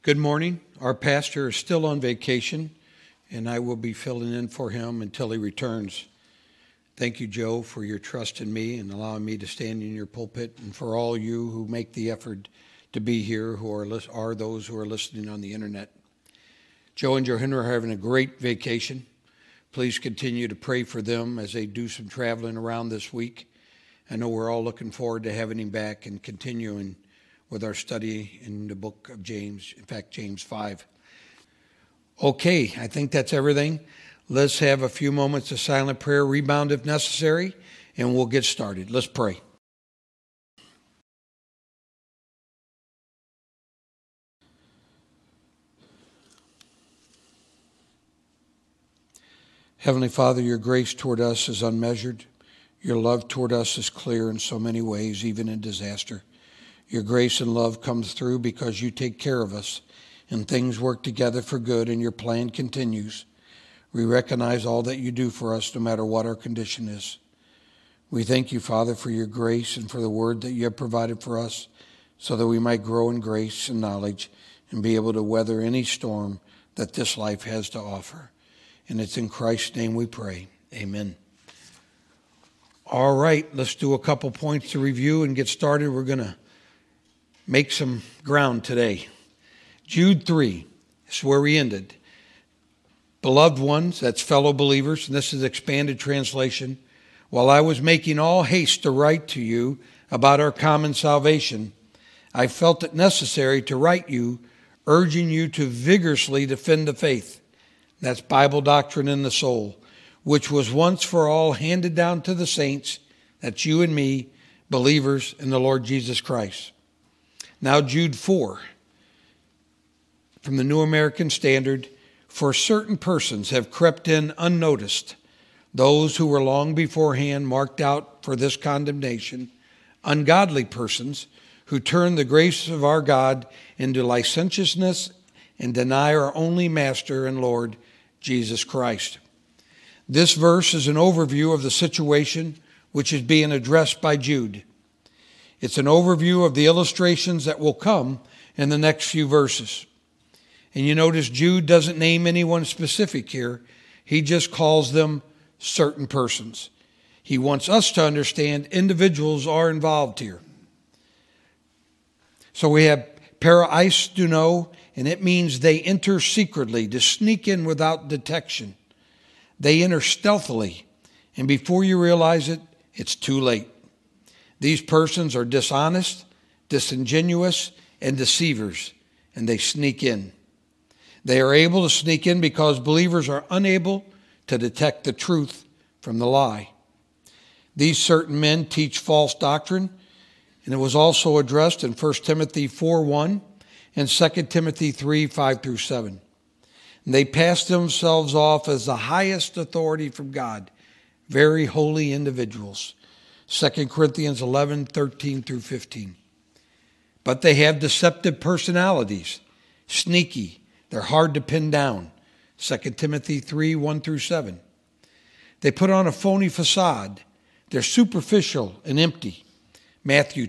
Good morning. Our pastor is still on vacation, and I will be filling in for him until he returns. Thank you, Joe, for your trust in me and allowing me to stand in your pulpit, and for all you who make the effort to be here, who are those who are listening on the internet. Joe and Johanna are having a great vacation. Please continue to pray for them as they do some traveling around this week. I know we're all looking forward to having him back and continuing with our study in the book of James, in fact, James 5. Okay, I think that's everything. Let's have a few moments of silent prayer, rebound if necessary, and we'll get started. Let's pray. Heavenly Father, your grace toward us is unmeasured. Your love toward us is clear in so many ways, even in disaster. Your grace and love comes through because you take care of us, and things work together for good, and your plan continues. We recognize all that you do for us, no matter what our condition is. We thank you, Father, for your grace and for the word that you have provided for us, so that we might grow in grace and knowledge and be able to weather any storm that this life has to offer. And it's in Christ's name we pray. Amen. All right, let's do a couple points to review and get started. We're going to make some ground today. Jude 3 is where we ended. Beloved ones, that's fellow believers, and this is expanded translation. While I was making all haste to write to you about our common salvation, I felt it necessary to write you, urging you to vigorously defend the faith. That's Bible doctrine in the soul, which was once for all handed down to the saints, that's you and me, believers in the Lord Jesus Christ. Now Jude 4, from the New American Standard, for certain persons have crept in unnoticed, those who were long beforehand marked out for this condemnation, ungodly persons who turn the grace of our God into licentiousness and deny our only Master and Lord, Jesus Christ. This verse is an overview of the situation which is being addressed by Jude. It's an overview of the illustrations that will come in the next few verses. And you notice Jude doesn't name anyone specific here. He just calls them certain persons. He wants us to understand individuals are involved here. So we have paraeistuno, and it means they enter secretly, to sneak in without detection. They enter stealthily, and before you realize it, it's too late. These persons are dishonest, disingenuous, and deceivers, and they sneak in. They are able to sneak in because believers are unable to detect the truth from the lie. These certain men teach false doctrine, and it was also addressed in 1 Timothy 4:1 and 2 Timothy 3:5-7. And they pass themselves off as the highest authority from God, very holy individuals. 2 Corinthians 11:13-15. But they have deceptive personalities, sneaky, they're hard to pin down. 2 Timothy 3:1-7. They put on a phony facade, they're superficial and empty. Matthew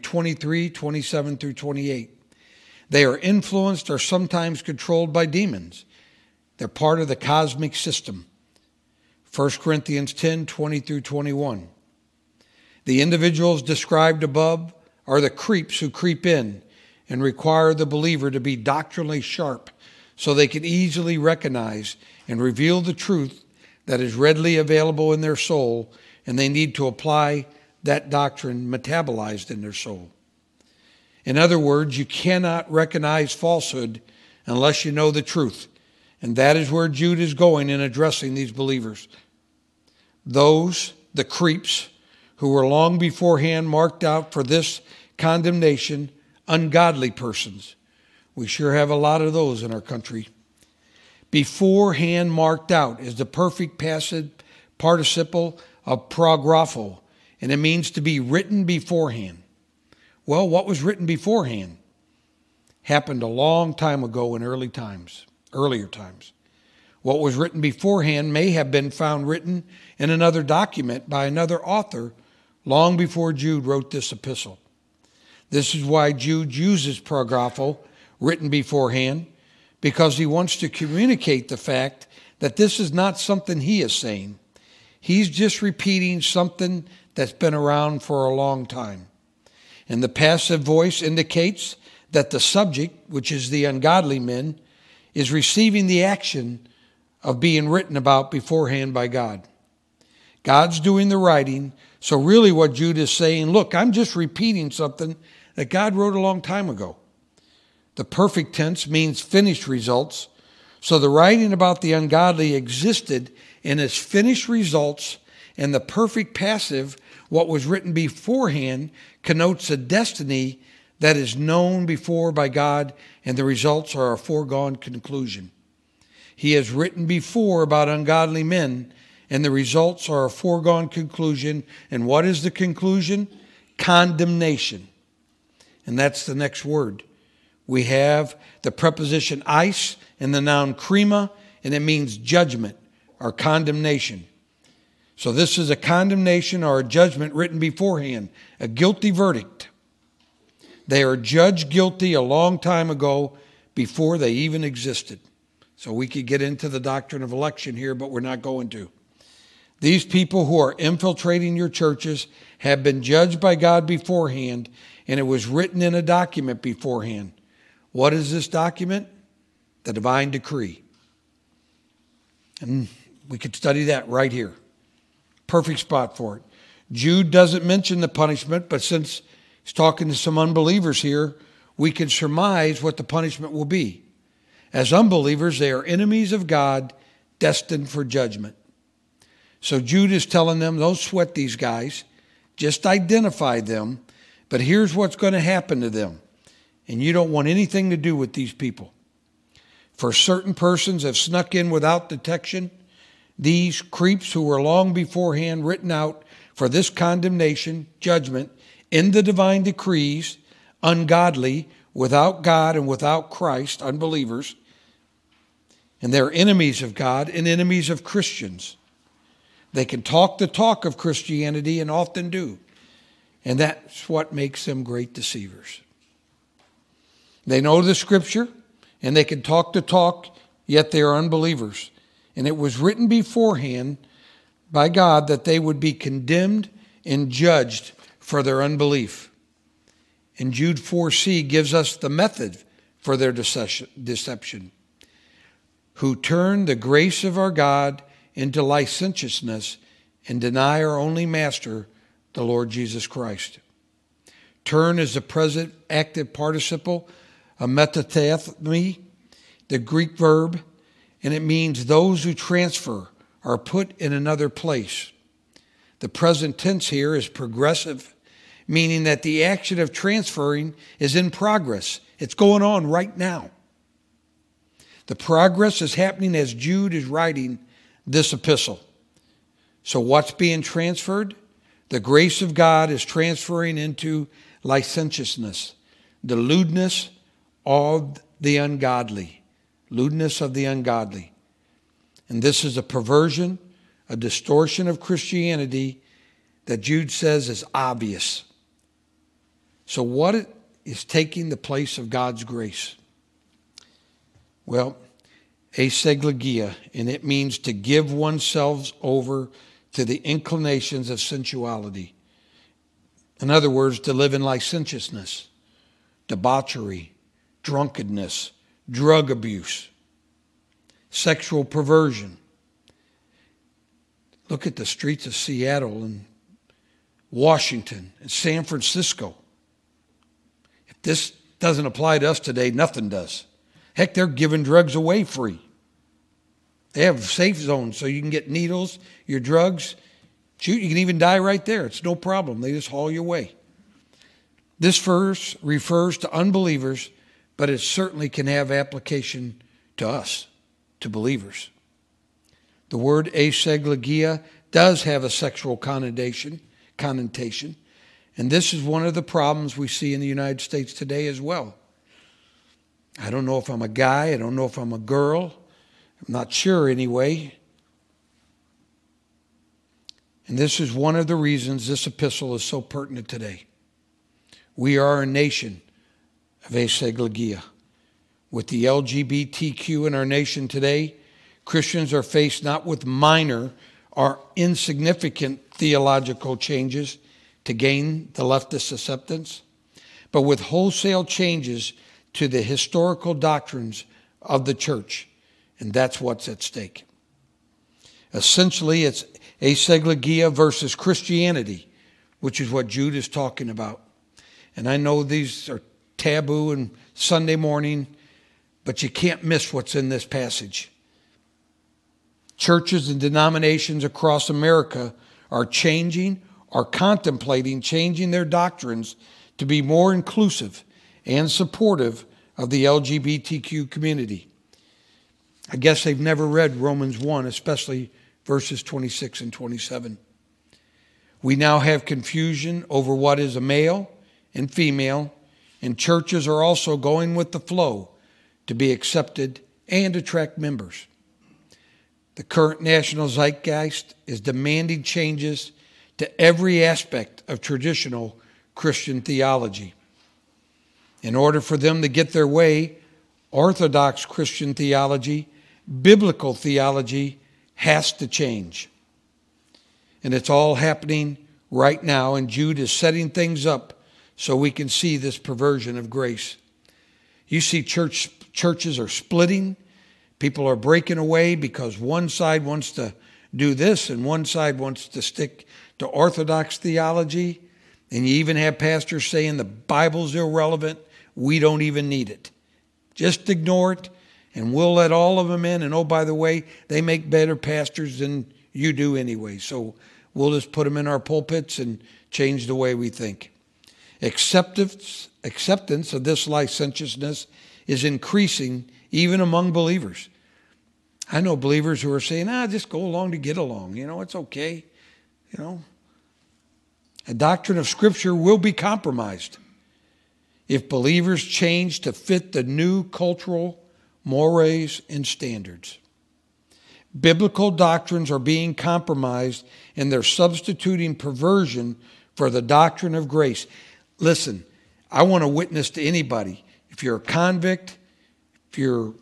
23:27-28. They are influenced or sometimes controlled by demons. They're part of the cosmic system. 1 Corinthians 10:20-21. The individuals described above are the creeps who creep in and require the believer to be doctrinally sharp so they can easily recognize and reveal the truth that is readily available in their soul, and they need to apply that doctrine metabolized in their soul. In other words, you cannot recognize falsehood unless you know the truth, and that is where Jude is going in addressing these believers. Those, the creeps, who were long beforehand marked out for this condemnation, ungodly persons. We sure have a lot of those in our country. Beforehand marked out is the perfect passive participle of prographo, and it means to be written beforehand. Well, what was written beforehand happened a long time ago in earlier times. What was written beforehand may have been found written in another document by another author long before Jude wrote this epistle. This is why Jude uses prographo, written beforehand, because he wants to communicate the fact that this is not something he is saying. He's just repeating something that's been around for a long time. And the passive voice indicates that the subject, which is the ungodly men, is receiving the action of being written about beforehand by God. God's doing the writing. So really what Jude is saying, look, I'm just repeating something that God wrote a long time ago. The perfect tense means finished results. So the writing about the ungodly existed in its finished results, and the perfect passive, what was written beforehand, connotes a destiny that is known before by God, and the results are a foregone conclusion. He has written before about ungodly men, and the results are a foregone conclusion. And what is the conclusion? Condemnation. And that's the next word. We have the preposition eis and the noun krima, and it means judgment or condemnation. So this is a condemnation or a judgment written beforehand, a guilty verdict. They are judged guilty a long time ago before they even existed. So we could get into the doctrine of election here, but we're not going to. These people who are infiltrating your churches have been judged by God beforehand, and it was written in a document beforehand. What is this document? The divine decree. And we could study that right here. Perfect spot for it. Jude doesn't mention the punishment, but since he's talking to some unbelievers here, we can surmise what the punishment will be. As unbelievers, they are enemies of God, destined for judgment. So Jude is telling them, don't sweat these guys. Just identify them. But here's what's going to happen to them. And you don't want anything to do with these people. For certain persons have snuck in without detection. These creeps who were long beforehand written out for this condemnation, judgment, in the divine decrees, ungodly, without God and without Christ, unbelievers. And they're enemies of God and enemies of Christians. They can talk the talk of Christianity and often do. And that's what makes them great deceivers. They know the scripture and they can talk the talk, yet they are unbelievers. And it was written beforehand by God that they would be condemned and judged for their unbelief. And Jude 4c gives us the method for their deception. Who turn the grace of our God into licentiousness and deny our only master, the Lord Jesus Christ. Turn is the present active participle of metathemi, the Greek verb, and it means those who transfer are put in another place. The present tense here is progressive, meaning that the action of transferring is in progress. It's going on right now. The progress is happening as Jude is writing this epistle. So what's being transferred? The grace of God is transferring into licentiousness, the lewdness of the ungodly. Lewdness of the ungodly. And this is a perversion, a distortion of Christianity that Jude says is obvious. So what is taking the place of God's grace? Well, aseglegia, and it means to give oneself over to the inclinations of sensuality. In other words, to live in licentiousness, debauchery, drunkenness, drug abuse, sexual perversion. Look at the streets of Seattle and Washington and San Francisco. If this doesn't apply to us today, nothing does. Heck, they're giving drugs away free. They have safe zones so you can get needles, your drugs. Shoot, you can even die right there. It's no problem. They just haul you away. This verse refers to unbelievers, but it certainly can have application to us, to believers. The word aseglegia does have a sexual connotation, and this is one of the problems we see in the United States today as well. I don't know if I'm a guy, I don't know if I'm a girl, I'm not sure anyway. And this is one of the reasons this epistle is so pertinent today. We are a nation of aseglegia. With the LGBTQ in our nation today, Christians are faced not with minor or insignificant theological changes to gain the leftist acceptance, but with wholesale changes to the historical doctrines of the church, and that's what's at stake. Essentially, it's aseglagia versus Christianity, which is what Jude is talking about. And I know these are taboo and Sunday morning, but you can't miss what's in this passage. Churches and denominations across America are changing or contemplating changing their doctrines to be more inclusive and supportive of the LGBTQ community. I guess they've never read Romans 1, especially verses 26 and 27. We now have confusion over what is a male and female, and churches are also going with the flow to be accepted and attract members. The current national zeitgeist is demanding changes to every aspect of traditional Christian theology. In order for them to get their way, Orthodox Christian theology, biblical theology, has to change. And it's all happening right now, and Jude is setting things up so we can see this perversion of grace. You see churches are splitting. People are breaking away because one side wants to do this and one side wants to stick to Orthodox theology. And you even have pastors saying the Bible's irrelevant. We don't even need it. Just ignore it and we'll let all of them in. And oh, by the way, they make better pastors than you do anyway. So we'll just put them in our pulpits and change the way we think. Acceptance of this licentiousness is increasing even among believers. I know believers who are saying, just go along to get along. It's okay. A doctrine of Scripture will be compromised if believers change to fit the new cultural mores and standards. Biblical doctrines are being compromised and they're substituting perversion for the doctrine of grace. Listen, I want to witness to anybody. If you're a convict, if you're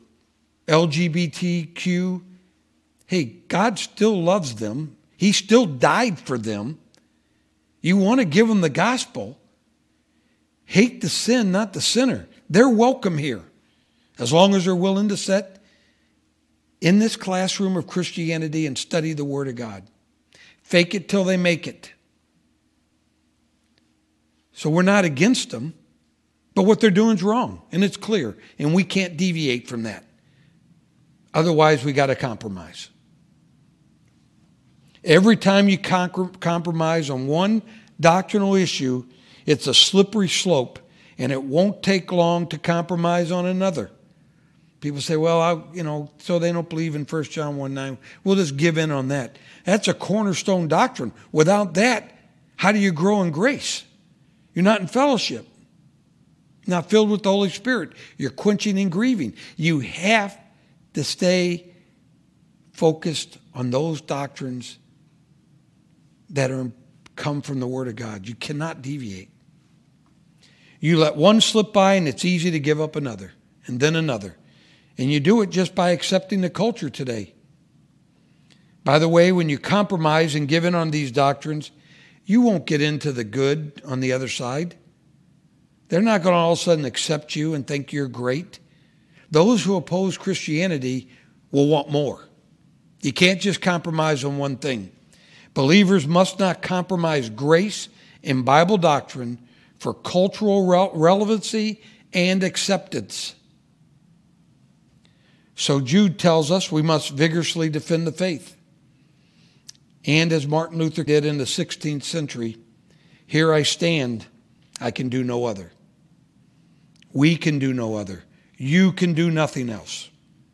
LGBTQ, hey, God still loves them. He still died for them. You want to give them the gospel. Hate the sin, not the sinner. They're welcome here, as long as they're willing to sit in this classroom of Christianity and study the Word of God. Fake it till they make it. So we're not against them, but what they're doing is wrong, and it's clear, and we can't deviate from that. Otherwise, we got to compromise. Every time you compromise on one doctrinal issue, it's a slippery slope, and it won't take long to compromise on another. People say, well, so they don't believe in 1 John 1:9. We'll just give in on that. That's a cornerstone doctrine. Without that, how do you grow in grace? You're not in fellowship, not filled with the Holy Spirit. You're quenching and grieving. You have to stay focused on those doctrines that come from the Word of God. You cannot deviate. You let one slip by and it's easy to give up another and then another. And you do it just by accepting the culture today. By the way, when you compromise and give in on these doctrines, you won't get into the good on the other side. They're not going to all of a sudden accept you and think you're great. Those who oppose Christianity will want more. You can't just compromise on one thing. Believers must not compromise grace and Bible doctrine for cultural relevancy and acceptance. So Jude tells us we must vigorously defend the faith. And as Martin Luther did in the 16th century, here I stand, I can do no other. We can do no other. You can do nothing else.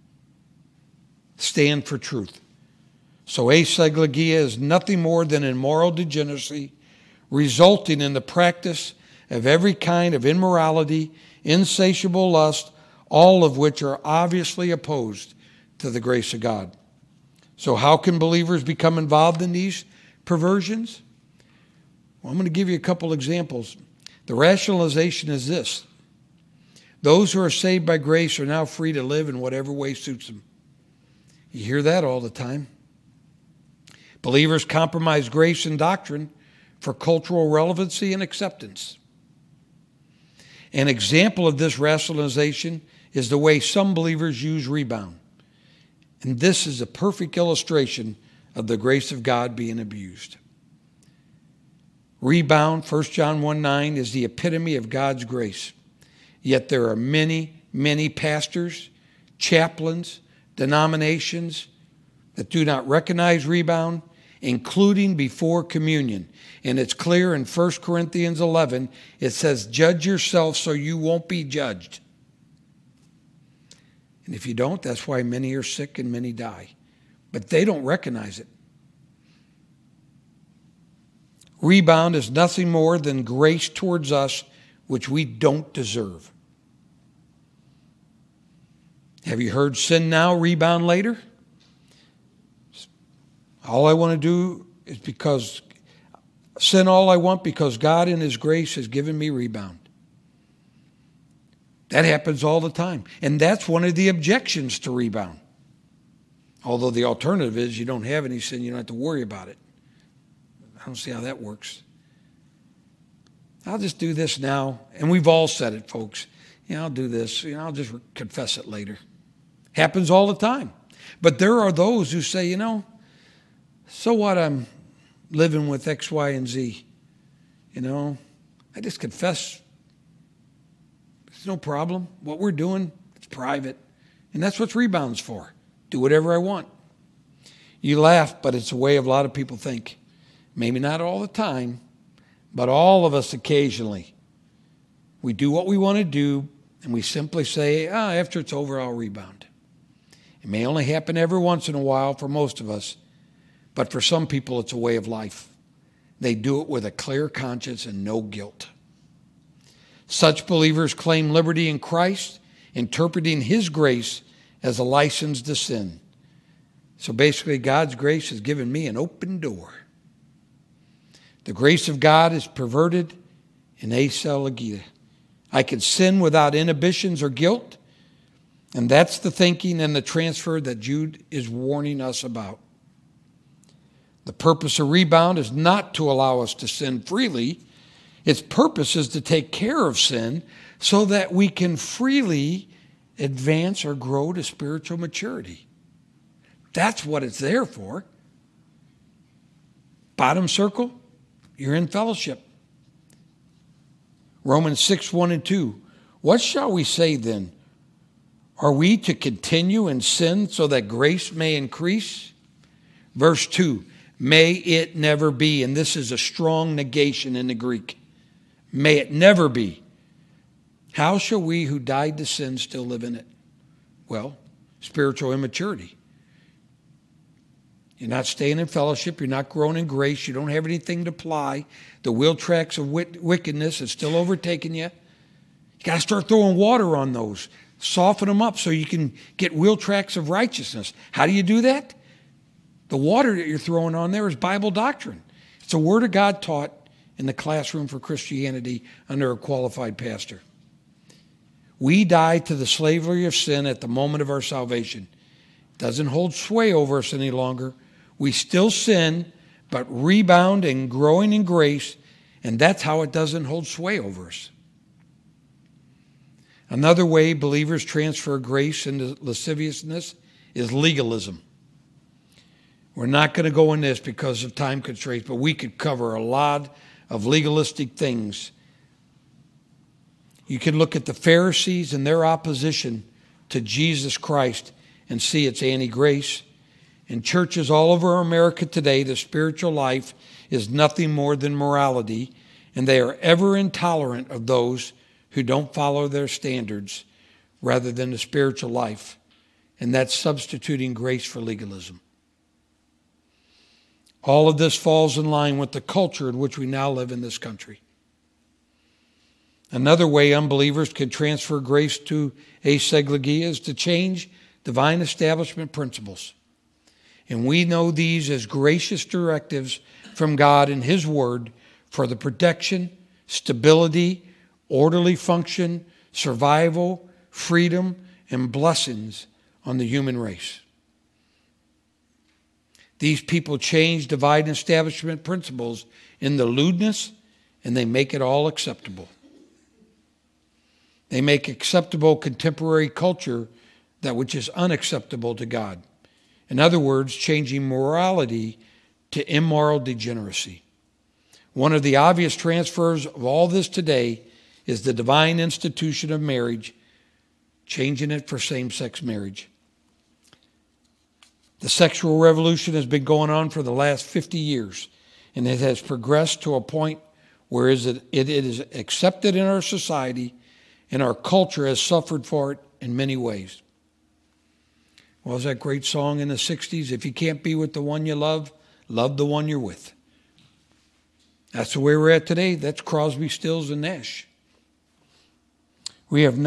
Stand for truth. So aseglagia is nothing more than immoral degeneracy, resulting in the practice of every kind of immorality, insatiable lust, all of which are obviously opposed to the grace of God. So how can believers become involved in these perversions? Well, I'm going to give you a couple examples. The rationalization is this. Those who are saved by grace are now free to live in whatever way suits them. You hear that all the time. Believers compromise grace and doctrine for cultural relevancy and acceptance. An example of this rationalization is the way some believers use rebound. And this is a perfect illustration of the grace of God being abused. Rebound, 1 John 1:9, is the epitome of God's grace. Yet there are many, many pastors, chaplains, denominations that do not recognize rebound, including before communion. And it's clear in 1 Corinthians 11, it says, judge yourself so you won't be judged. And if you don't, that's why many are sick and many die. But they don't recognize it. Rebound is nothing more than grace towards us which we don't deserve. Have you heard sin now, rebound later? All I want to do is sin all I want because God in His grace has given me rebound. That happens all the time. And that's one of the objections to rebound. Although the alternative is you don't have any sin, you don't have to worry about it. I don't see how that works. I'll just do this now. And we've all said it, folks. I'll do this. I'll just confess it later. Happens all the time. But there are those who say, so what, I'm living with X, Y, and Z. I just confess. It's no problem. What we're doing, it's private. And that's what rebound's for. Do whatever I want. You laugh, but it's the way a lot of people think. Maybe not all the time, but all of us occasionally. We do what we want to do, and we simply say, after it's over, I'll rebound. It may only happen every once in a while for most of us, but for some people, it's a way of life. They do it with a clear conscience and no guilt. Such believers claim liberty in Christ, interpreting His grace as a license to sin. So basically, God's grace has given me an open door. The grace of God is perverted in Asa Legita. I can sin without inhibitions or guilt, and that's the thinking and the transfer that Jude is warning us about. The purpose of rebound is not to allow us to sin freely. Its purpose is to take care of sin so that we can freely advance or grow to spiritual maturity. That's what it's there for. Bottom circle, you're in fellowship. Romans 6:1-2. What shall we say then? Are we to continue in sin so that grace may increase? Verse 2, may it never be. And this is a strong negation in the Greek. May it never be. How shall we who died to sin still live in it? Well, spiritual immaturity. You're not staying in fellowship. You're not growing in grace. You don't have anything to apply. The wheel tracks of wickedness is still overtaking you. You got to start throwing water on those. Soften them up so you can get wheel tracks of righteousness. How do you do that? The water that you're throwing on there is Bible doctrine. It's a word of God taught in the classroom for Christianity under a qualified pastor. We die to the slavery of sin at the moment of our salvation. It doesn't hold sway over us any longer. We still sin, but rebound and growing in grace, and that's how it doesn't hold sway over us. Another way believers transfer grace into lasciviousness is legalism. We're not going to go in this because of time constraints, but we could cover a lot of legalistic things. You can look at the Pharisees and their opposition to Jesus Christ and see it's anti-grace. In churches all over America today, the spiritual life is nothing more than morality, and they are ever intolerant of those who don't follow their standards rather than the spiritual life. And that's substituting grace for legalism. All of this falls in line with the culture in which we now live in this country. Another way unbelievers can transfer grace to aseglegia is to change divine establishment principles. And we know these as gracious directives from God in His Word for the protection, stability, orderly function, survival, freedom, and blessings on the human race. These people change divine establishment principles in the lewdness, and they make it all acceptable. They make acceptable contemporary culture that which is unacceptable to God. In other words, changing morality to immoral degeneracy. One of the obvious transfers of all this today is the divine institution of marriage, changing it for same-sex marriage. The sexual revolution has been going on for the last 50 years, and it has progressed to a point where it is accepted in our society, and our culture has suffered for it in many ways. What was that great song in the 60s? If you can't be with the one you love, love the one you're with. That's the way we're at today. That's Crosby, Stills, and Nash. We have in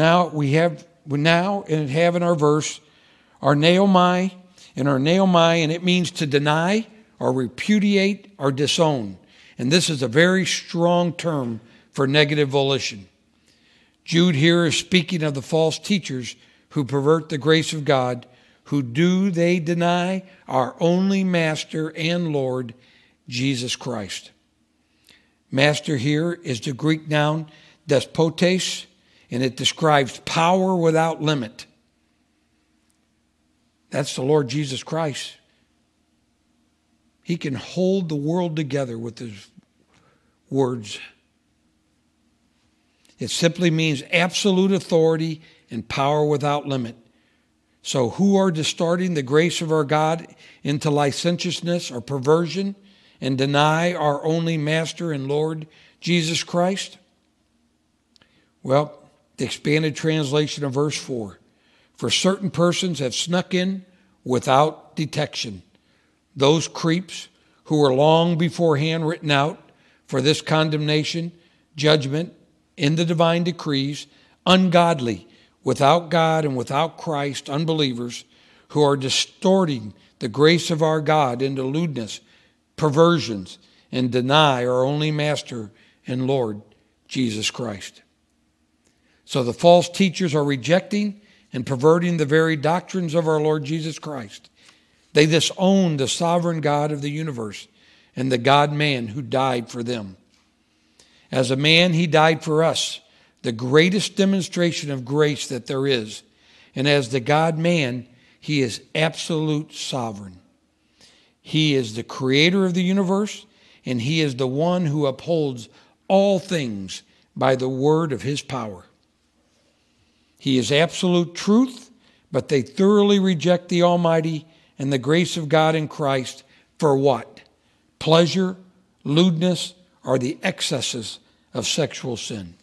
our verse our naomai, and it means to deny or repudiate or disown. And this is a very strong term for negative volition. Jude here is speaking of the false teachers who pervert the grace of God, who they deny our only Master and Lord, Jesus Christ. Master here is the Greek noun despotes, and it describes power without limit. That's the Lord Jesus Christ. He can hold the world together with his words. It simply means absolute authority and power without limit. So who are distorting the grace of our God into licentiousness or perversion and deny our only Master and Lord, Jesus Christ? Well, the expanded translation of verse 4. For certain persons have snuck in without detection. Those creeps who were long beforehand written out for this condemnation, judgment, in the divine decrees, ungodly, without God and without Christ, unbelievers, who are distorting the grace of our God into lewdness, perversions, and deny our only Master and Lord, Jesus Christ. So the false teachers are rejecting and perverting the very doctrines of our Lord Jesus Christ. They disown the sovereign God of the universe and the God-man who died for them. As a man, he died for us, the greatest demonstration of grace that there is. And as the God-man, he is absolute sovereign. He is the creator of the universe, and he is the one who upholds all things by the word of his power. He is absolute truth, but they thoroughly reject the Almighty and the grace of God in Christ for what? Pleasure, lewdness, or the excesses of sexual sin.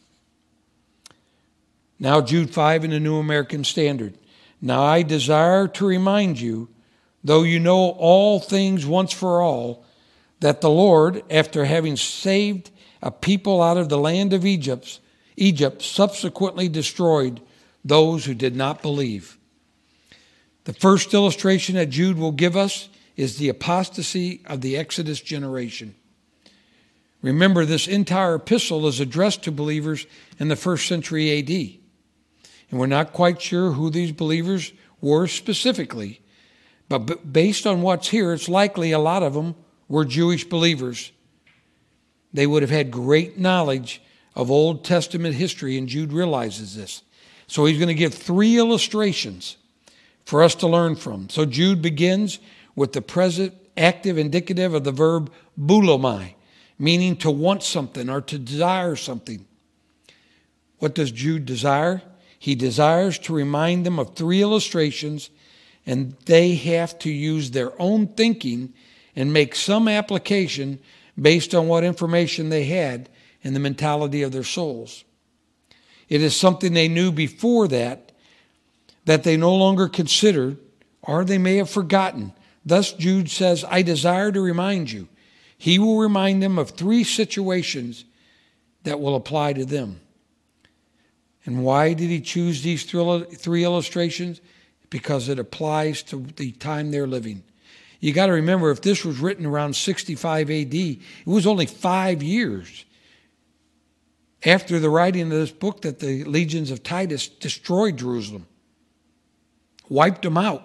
Now Jude 5 in the New American Standard. Now I desire to remind you, though you know all things once for all, that the Lord, after having saved a people out of the land of Egypt, subsequently destroyed those who did not believe. The first illustration that Jude will give us is the apostasy of the Exodus generation. Remember, this entire epistle is addressed to believers in the 1st century A.D. And we're not quite sure who these believers were specifically, but based on what's here, it's likely a lot of them were Jewish believers. They would have had great knowledge of Old Testament history, and Jude realizes this. So he's going to give 3 illustrations for us to learn from. So Jude begins with the present active indicative of the verb boulomai, meaning to want something or to desire something. What does Jude desire? He desires to remind them of 3 illustrations, and they have to use their own thinking and make some application based on what information they had in the mentality of their souls. It is something they knew before that they no longer considered, or they may have forgotten. Thus Jude says, I desire to remind you. He will remind them of 3 situations that will apply to them. And why did he choose these 3 illustrations? Because it applies to the time they're living. You got to remember, if this was written around 65 AD, it was only 5 years after the writing of this book that the legions of Titus destroyed Jerusalem, wiped them out.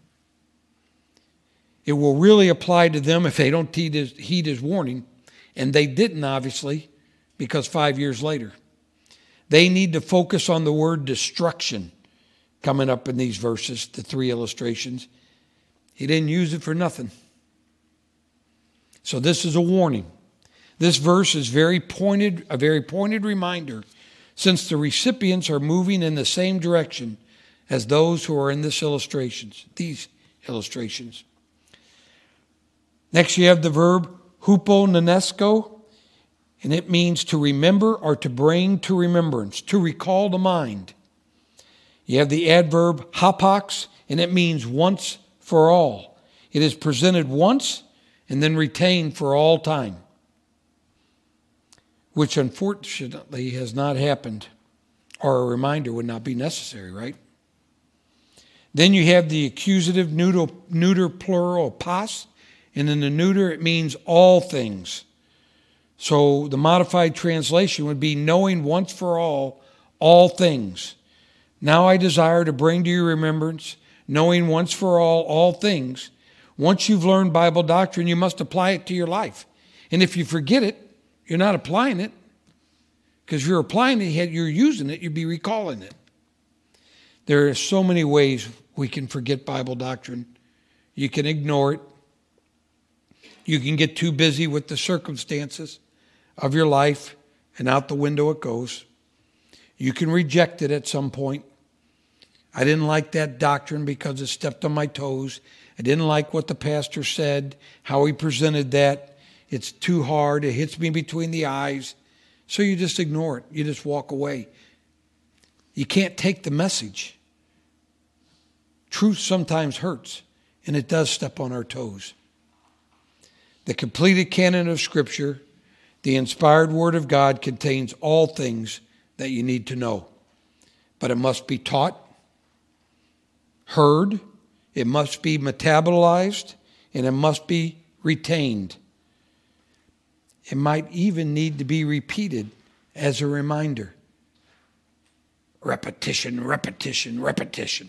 It will really apply to them if they don't heed his warning. And they didn't, obviously, because 5 years later. They need to focus on the word destruction coming up in these verses, the 3 illustrations. He didn't use it for nothing. So this is a warning. This verse is a very pointed reminder, since the recipients are moving in the same direction as those who are in these illustrations. Next, you have the verb huponesko, and it means to remember or to bring to remembrance, to recall to mind. You have the adverb hapax, and it means once for all. It is presented once and then retained for all time, which unfortunately has not happened, or a reminder would not be necessary, right? Then you have the accusative neuter plural pas, and in the neuter it means all things. So the modified translation would be knowing once for all things. Now I desire to bring to your remembrance, knowing once for all things. Once you've learned Bible doctrine, you must apply it to your life. And if you forget it, you're not applying it. Because if you're applying it, you're using it, you'd be recalling it. There are so many ways we can forget Bible doctrine. You can ignore it. You can get too busy with the circumstances of your life, and out the window it goes. You can reject it at some point. I didn't like that doctrine because it stepped on my toes. I didn't like what the pastor said, how he presented that. It's too hard. It hits me between the eyes. So you just ignore it. You just walk away. You can't take the message. Truth sometimes hurts, and it does step on our toes. The completed canon of Scripture, the inspired Word of God, contains all things that you need to know. But it must be taught, heard, it must be metabolized, and it must be retained. It might even need to be repeated as a reminder. Repetition, repetition, repetition.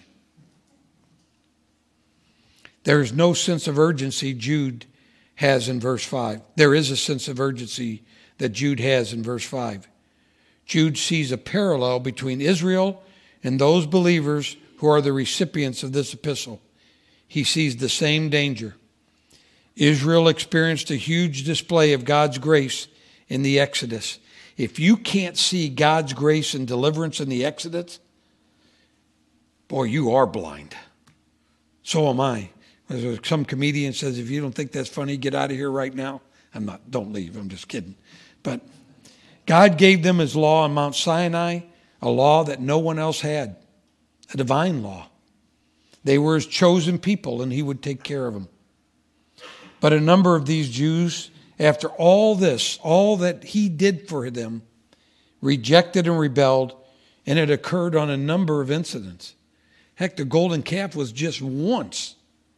There is no sense of urgency Jude has in verse 5. There is a sense of urgency that Jude has in verse 5. Jude sees a parallel between Israel and those believers who are the recipients of this epistle. He sees the same danger. Israel experienced a huge display of God's grace in the Exodus. If you can't see God's grace and deliverance in the Exodus, boy, you are blind. So am I. As some comedian says, if you don't think that's funny, get out of here right now. Don't leave, I'm just kidding. But God gave them his law on Mount Sinai, a law that no one else had, a divine law. They were his chosen people, and he would take care of them. But a number of these Jews, after all this, all that he did for them, rejected and rebelled, and it occurred on a number of incidents. Heck, the golden calf was just once.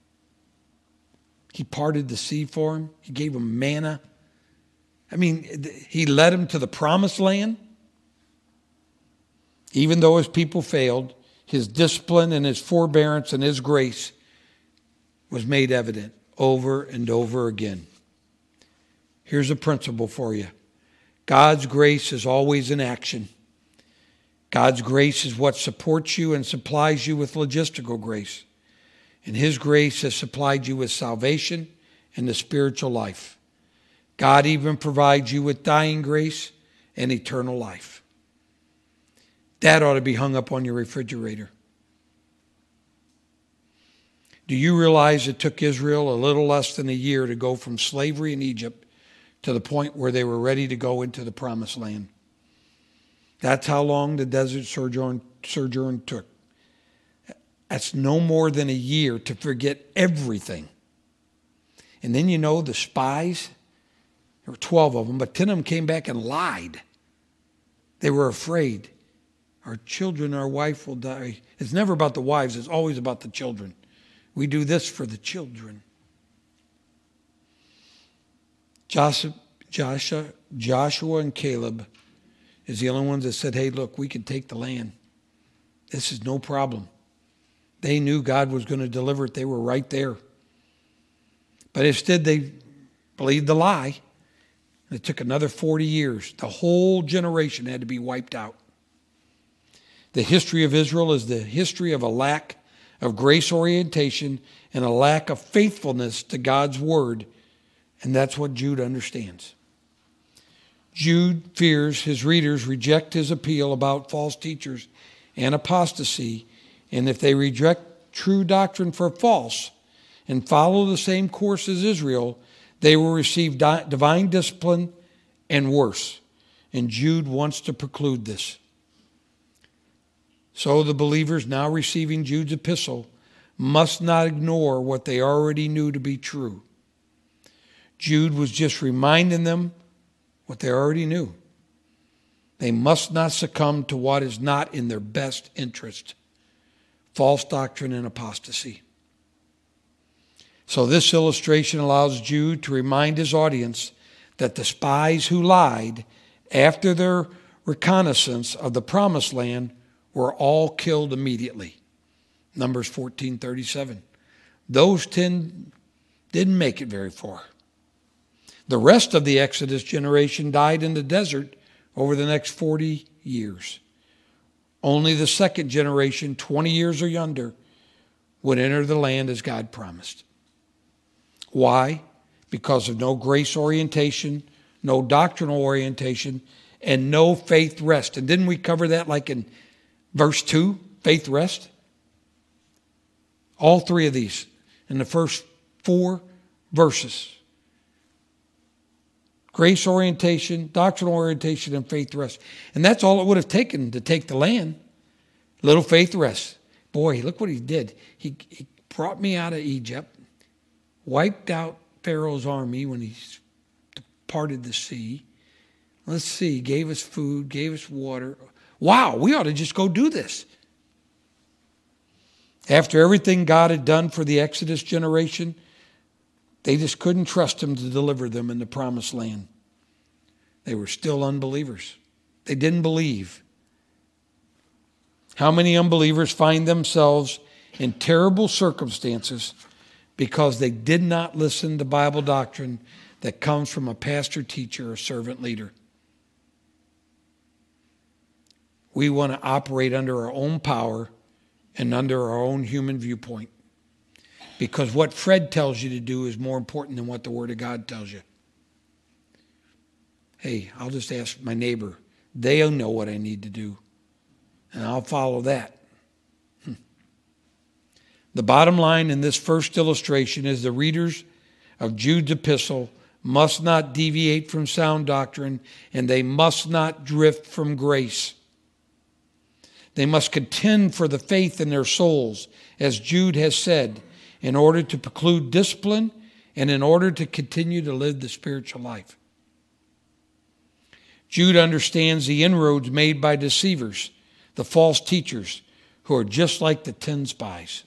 He parted the sea for him. He gave him manna. I mean, he led him to the promised land. Even though his people failed, his discipline and his forbearance and his grace was made evident over and over again. Here's a principle for you. God's grace is always in action. God's grace is what supports you and supplies you with logistical grace. And his grace has supplied you with salvation and the spiritual life. God even provides you with dying grace and eternal life. That ought to be hung up on your refrigerator. Do you realize it took Israel a little less than a year to go from slavery in Egypt to the point where they were ready to go into the promised land? That's how long the desert sojourn took. That's no more than a year to forget everything. And then the spies, there were 12 of them, but 10 of them came back and lied. They were afraid. Our children, our wife will die. It's never about the wives, it's always about the children. We do this for the children. Joshua and Caleb is the only ones that said, hey, look, we can take the land. This is no problem. They knew God was going to deliver it. They were right there. But instead, they believed the lie. It took another 40 years. The whole generation had to be wiped out. The history of Israel is the history of a lack of grace orientation and a lack of faithfulness to God's word. And that's what Jude understands. Jude fears his readers reject his appeal about false teachers and apostasy, and if they reject true doctrine for false and follow the same course as Israel, they will receive divine discipline and worse. And Jude wants to preclude this. So the believers now receiving Jude's epistle must not ignore what they already knew to be true. Jude was just reminding them what they already knew. They must not succumb to what is not in their best interest: false doctrine and apostasy. So this illustration allows Jude to remind his audience that the spies who lied after their reconnaissance of the promised land were all killed immediately. Numbers 14:37. Those 10 didn't make it very far. The rest of the Exodus generation died in the desert over the next 40 years. Only the second generation, 20 years or younger, would enter the land as God promised. Why? Because of no grace orientation, no doctrinal orientation, and no faith rest. And didn't we cover that like in verse 2, faith rest? All three of these in the first 4 verses. Grace orientation, doctrinal orientation, and faith rest. And that's all it would have taken to take the land. Little faith rest. Boy, look what he did. He brought me out of Egypt, wiped out Pharaoh's army when he parted the sea. Let's see, gave us food, gave us water. Wow, we ought to just go do this. After everything God had done for the Exodus generation, they just couldn't trust him to deliver them in the promised land. They were still unbelievers. They didn't believe. How many unbelievers find themselves in terrible circumstances because they did not listen to Bible doctrine that comes from a pastor, teacher, or servant leader? We want to operate under our own power and under our own human viewpoint. Because what Fred tells you to do is more important than what the Word of God tells you. Hey, I'll just ask my neighbor. They'll know what I need to do. And I'll follow that. The bottom line in this first illustration is the readers of Jude's epistle must not deviate from sound doctrine, and they must not drift from grace. They must contend for the faith in their souls, as Jude has said, in order to preclude discipline and in order to continue to live the spiritual life. Jude understands the inroads made by deceivers, the false teachers, who are just like the 10 spies.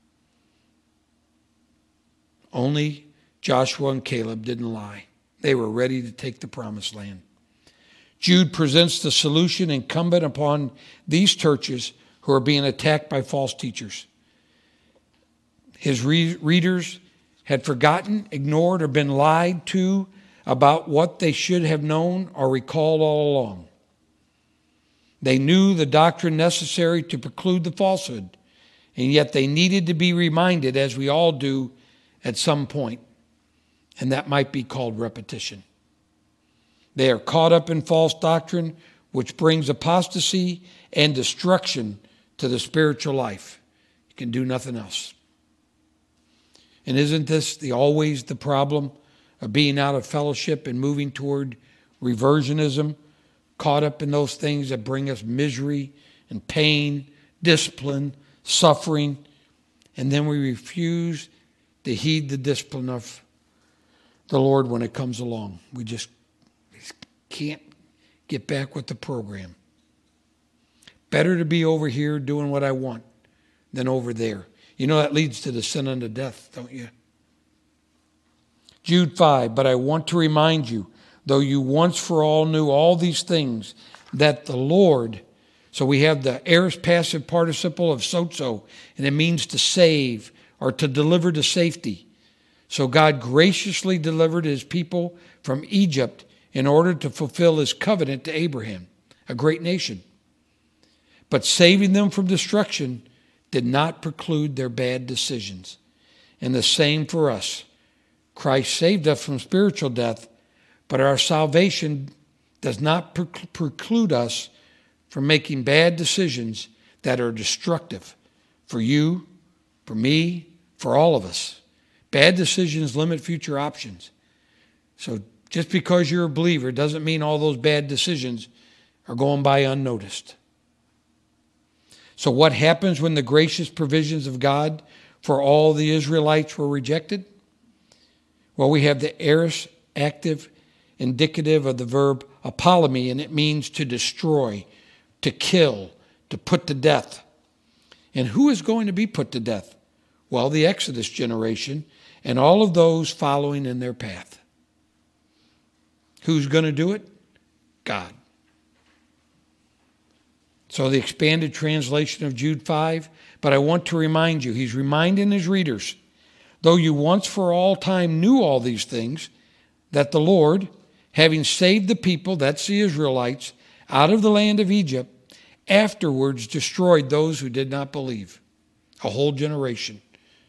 Only Joshua and Caleb didn't lie. They were ready to take the promised land. Jude presents the solution incumbent upon these churches who are being attacked by false teachers. His readers had forgotten, ignored, or been lied to about what they should have known or recalled all along. They knew the doctrine necessary to preclude the falsehood, and yet they needed to be reminded, as we all do at some point, and that might be called repetition. They are caught up in false doctrine, which brings apostasy and destruction to the spiritual life. You can do nothing else. And isn't this always the problem of being out of fellowship and moving toward reversionism, caught up in those things that bring us misery and pain, discipline, suffering, and then we refuse to heed the discipline of the Lord when it comes along. We just can't get back with the program. Better to be over here doing what I want than over there. You know that leads to the sin unto death, don't you? Jude 5, but I want to remind you, though you once for all knew all these things, that the Lord, so we have the aorist passive participle of sozo, and it means to save or to deliver to safety. So God graciously delivered his people from Egypt in order to fulfill his covenant to Abraham, a great nation. But saving them from destruction did not preclude their bad decisions. And the same for us. Christ saved us from spiritual death, but our salvation does not preclude us from making bad decisions that are destructive for you, for me, for all of us. Bad decisions limit future options. So just because you're a believer doesn't mean all those bad decisions are going by unnoticed. So what happens when the gracious provisions of God for all the Israelites were rejected? Well, we have the aorist active indicative of the verb apolumi, and it means to destroy, to kill, to put to death. And who is going to be put to death? Well, the Exodus generation and all of those following in their path. Who's going to do it? God. So the expanded translation of Jude 5, but I want to remind you, he's reminding his readers, though you once for all time knew all these things, that the Lord, having saved the people, that's the Israelites, out of the land of Egypt, afterwards destroyed those who did not believe, a whole generation.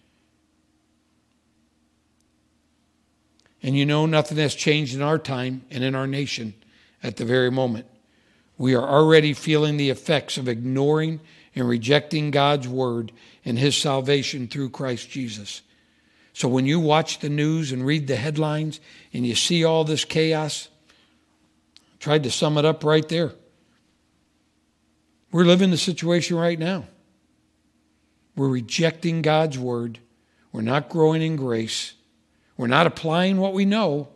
And you know, nothing has changed in our time and in our nation at the very moment. We are already feeling the effects of ignoring and rejecting God's word and his salvation through Christ Jesus. So when you watch the news and read the headlines and you see all this chaos, I tried to sum it up right there. We're living the situation right now. We're rejecting God's word. We're not growing in grace. We're not applying what we know.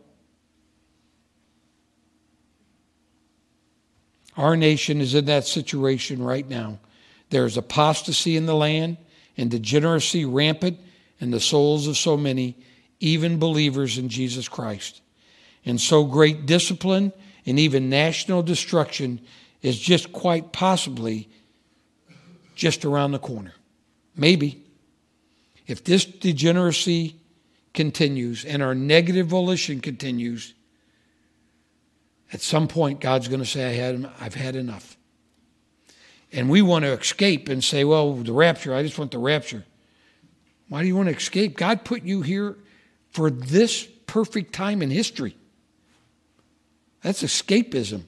Our nation is in that situation right now. There is apostasy in the land and degeneracy rampant in the souls of so many, even believers in Jesus Christ. And so great discipline and even national destruction is just quite possibly just around the corner. Maybe. If this degeneracy continues and our negative volition continues, at some point God's going to say, I've had enough. And we want to escape and say, well, the rapture, I just want the rapture. Why do you want to escape? God put you here for this perfect time in history. That's escapism.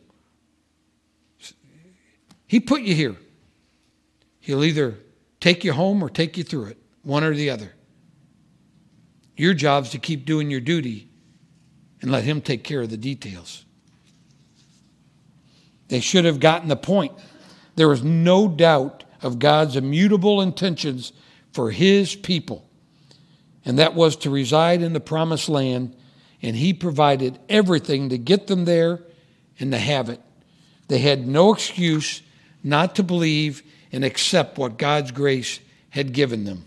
He put you here. He'll either take you home or take you through it, one or the other. Your job is to keep doing your duty and let him take care of the details. They should have gotten the point. There was no doubt of God's immutable intentions for his people, and that was to reside in the promised land, and he provided everything to get them there and to have it. They had no excuse not to believe and accept what God's grace had given them.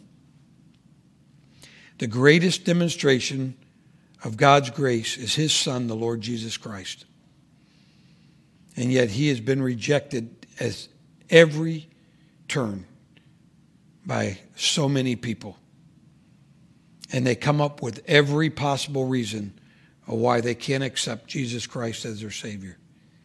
The greatest demonstration of God's grace is his Son, the Lord Jesus Christ. And yet he has been rejected as every turn by so many people. And they come up with every possible reason of why they can't accept Jesus Christ as their Savior.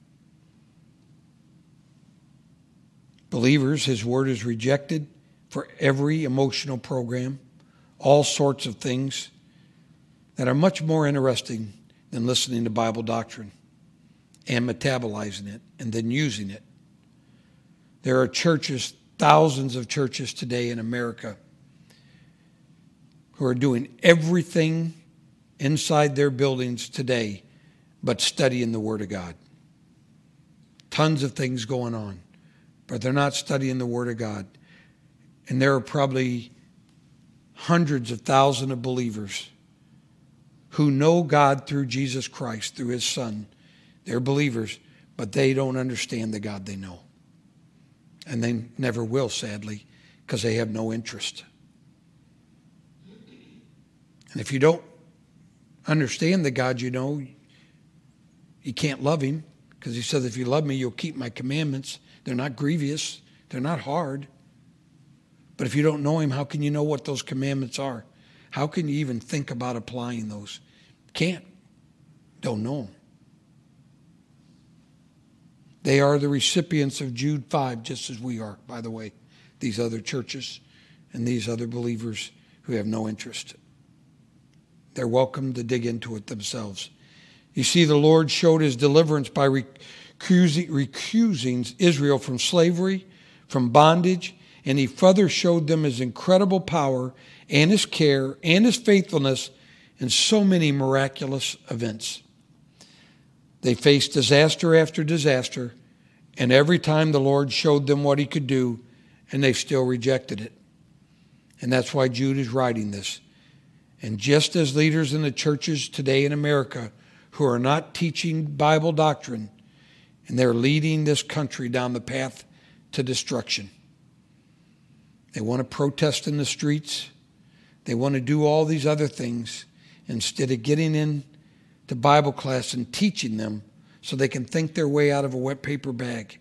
Believers, his word is rejected for every emotional program, all sorts of things that are much more interesting than listening to Bible doctrine and metabolizing it and then using it. There are churches, thousands of churches today in America who are doing everything inside their buildings today but studying the Word of God. Tons of things going on, but they're not studying the Word of God. And there are probably hundreds of thousands of believers who know God through Jesus Christ, through his Son. They're believers, but they don't understand the God they know. And they never will, sadly, because they have no interest. And if you don't understand the God you know, you can't love him Because he says, if you love me, you'll keep my commandments. They're not grievous. They're not hard. But if you don't know him, how can you know what those commandments are? How can you even think about applying those? Can't. Don't know them. They are the recipients of Jude 5, just as we are, by the way, these other churches and these other believers who have no interest. They're welcome to dig into it themselves. You see, the Lord showed his deliverance by recusing Israel from slavery, from bondage, and he further showed them his incredible power and his care and his faithfulness in so many miraculous events. They faced disaster after disaster, and every time the Lord showed them what he could do, and they still rejected it. And that's why Jude is writing this. And just as leaders in the churches today in America who are not teaching Bible doctrine, and they're leading this country down the path to destruction. They want to protest in the streets. They want to do all these other things instead of getting in to Bible class and teaching them so they can think their way out of a wet paper bag.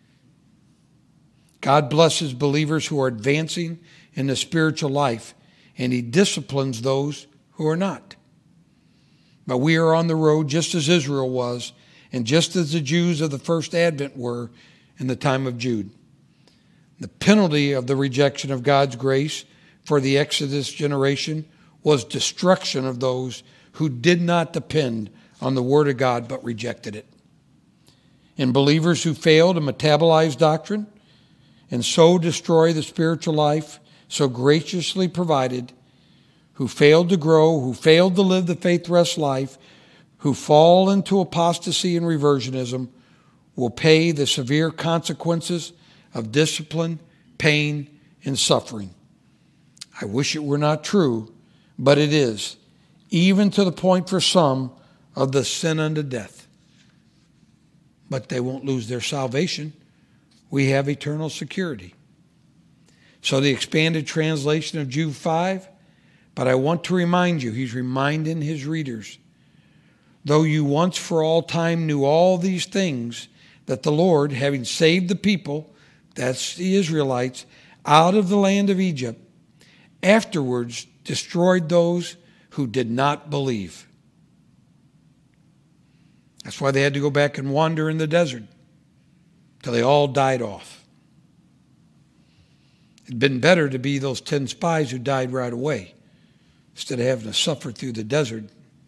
God blesses believers who are advancing in the spiritual life, and he disciplines those who are not. But we are on the road just as Israel was, and just as the Jews of the first Advent were in the time of Jude. The penalty of the rejection of God's grace for the Exodus generation was destruction of those who did not depend on the Word of God but rejected it. And believers who fail to metabolize doctrine and so destroy the spiritual life so graciously provided, who failed to grow, who failed to live the faith-rest life, who fall into apostasy and reversionism, will pay the severe consequences of discipline, pain, and suffering. I wish it were not true, but it is, even to the point for some of the sin unto death. But they won't lose their salvation. We have eternal security. So the expanded translation of Jude 5, but I want to remind you, he's reminding his readers, though you once for all time knew all these things, that the Lord, having saved the people, that's the Israelites, out of the land of Egypt, afterwards destroyed those who did not believe. That's why they had to go back and wander in the desert till they all died off. It'd been better to be those 10 spies who died right away instead of having to suffer through the desert.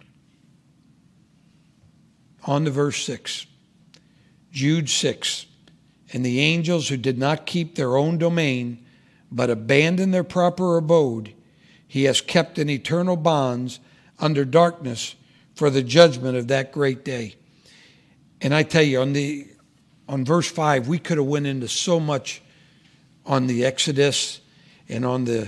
On to verse 6. Jude 6. And the angels who did not keep their own domain, but abandoned their proper abode, he has kept in eternal bonds under darkness for the judgment of that great day. And I tell you, on verse 5, we could have went into so much on the Exodus and on the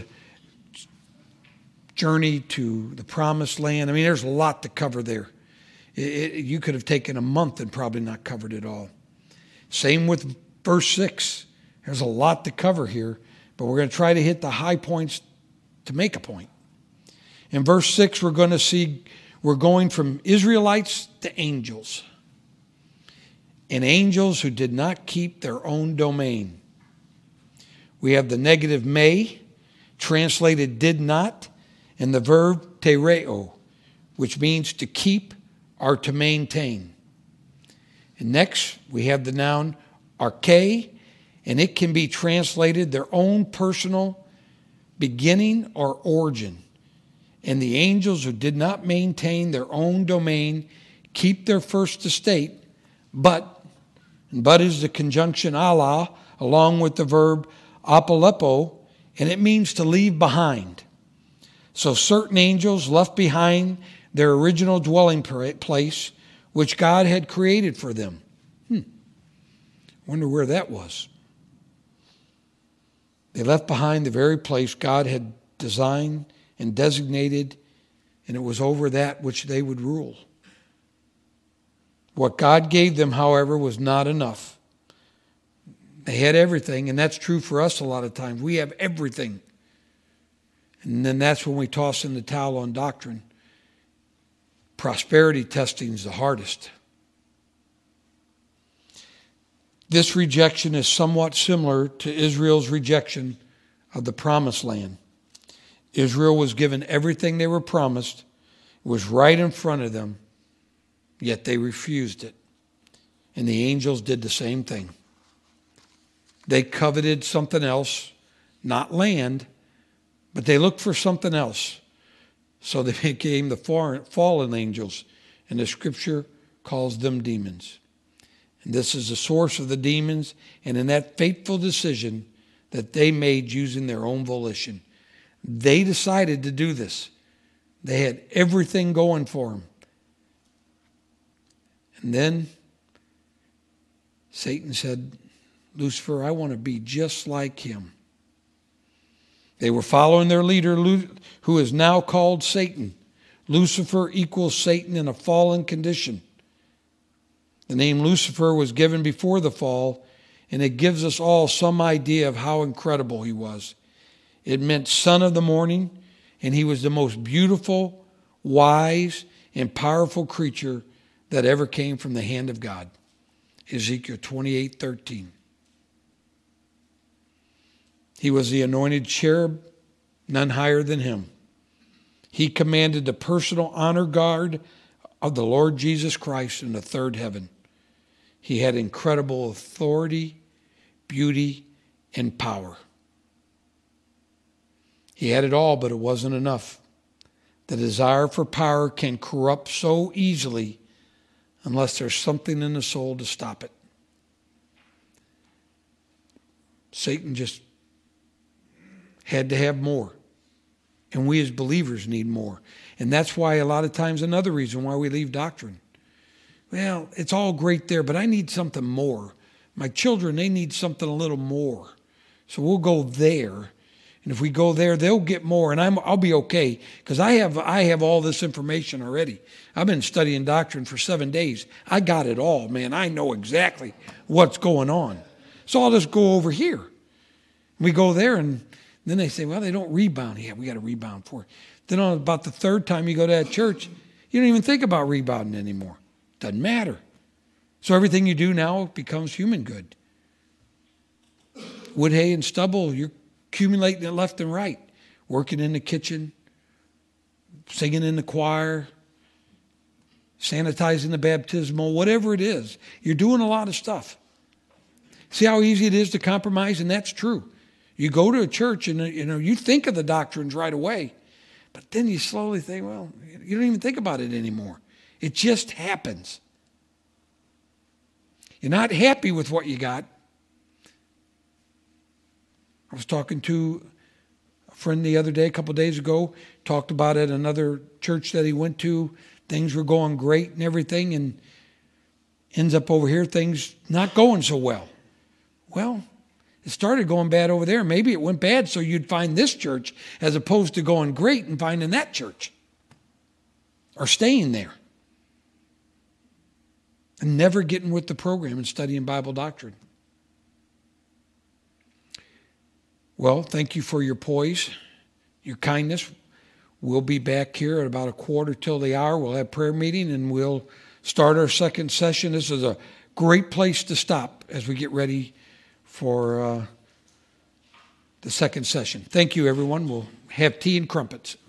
journey to the promised land. I mean, there's a lot to cover there. You could have taken a month and probably not covered it all. Same with verse 6. There's a lot to cover here, but we're going to try to hit the high points to make a point. In verse 6, we're going to see we're going from Israelites to angels. And angels who did not keep their own domain. We have the negative may, translated did not, and the verb tereo, which means to keep or to maintain. And next, we have the noun arche, and it can be translated their own personal beginning or origin. And the angels who did not maintain their own domain keep their first estate, but is the conjunction ala, along with the verb apalepo, and it means to leave behind. So certain angels left behind their original dwelling place, which God had created for them. Wonder where that was. They left behind the very place God had designed and designated, and it was over that which they would rule. What God gave them, however, was not enough. They had everything, and that's true for us a lot of times. We have everything. And then that's when we toss in the towel on doctrine. Prosperity testing is the hardest. This rejection is somewhat similar to Israel's rejection of the promised land. Israel was given everything they were promised. It was right in front of them, yet they refused it. And the angels did the same thing. They coveted something else, not land, but they looked for something else. So they became the fallen angels, and the scripture calls them demons. And this is the source of the demons, and in that fateful decision that they made using their own volition, they decided to do this. They had everything going for them. And then Satan said, Lucifer, I want to be just like him. They were following their leader, who is now called Satan. Lucifer equals Satan in a fallen condition. The name Lucifer was given before the fall, and it gives us all some idea of how incredible he was. It meant son of the morning, and he was the most beautiful, wise, and powerful creature that ever came from the hand of God. Ezekiel 28:13. He was the anointed cherub, none higher than him. He commanded the personal honor guard of the Lord Jesus Christ in the third heaven. He had incredible authority, beauty, and power. He had it all, but it wasn't enough. The desire for power can corrupt so easily unless there's something in the soul to stop it. Satan just had to have more. And we as believers need more. And that's why a lot of times, another reason why we leave doctrine. Well, it's all great there, but I need something more. My children, they need something a little more. So we'll go there. And if we go there, they'll get more, and I'll be okay, because I have all this information already. I've been studying doctrine for 7 days. I got it all, man. I know exactly what's going on. So I'll just go over here. We go there, and then they say, well, they don't rebound. Yeah, we got to rebound for it. Then on about the third time you go to that church, you don't even think about rebounding anymore. Doesn't matter. So everything you do now becomes human good. Wood, hay, and stubble, you're accumulating it left and right. Working in the kitchen, singing in the choir, sanitizing the baptismal, whatever it is. You're doing a lot of stuff. See how easy it is to compromise? And that's true. You go to a church and you think of the doctrines right away, but then you slowly think, well, you don't even think about it anymore. It just happens. You're not happy with what you got. I was talking to a friend the other day, a couple of days ago, talked about it at another church that he went to. Things were going great and everything, and ends up over here, things not going so well. Well, it started going bad over there. Maybe it went bad so you'd find this church as opposed to going great and finding that church or staying there and never getting with the program and studying Bible doctrine. Well, thank you for your poise, your kindness. We'll be back here at about 1:15. We'll have prayer meeting, and we'll start our second session. This is a great place to stop as we get ready for the second session. Thank you, everyone. We'll have tea and crumpets.